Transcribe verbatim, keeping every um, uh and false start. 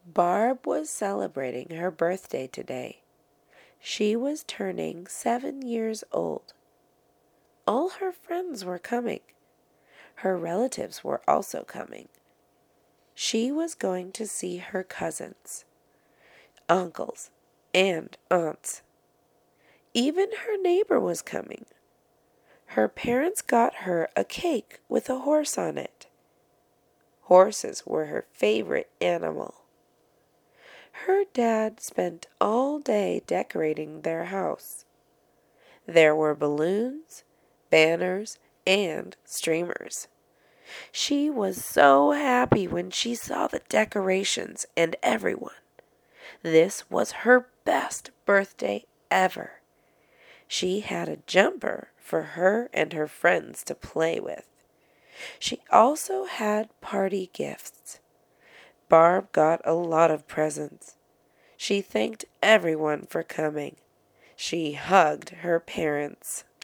Barb was celebrating her birthday today. She was turning seven years old. All her friends were coming. Her relatives were also coming. She was going to see her cousins, uncles, and aunts. Even her neighbor was coming. Her parents got her a cake with a horse on it. Horses were her favorite animal. Her dad spent all day decorating their house. There were balloons, banners, and streamers. She was so happy when she saw the decorations and everyone. This was her best birthday ever. She had a jumper for her and her friends to play with. She also had party gifts. Barb got a lot of presents. She thanked everyone for coming. She hugged her parents.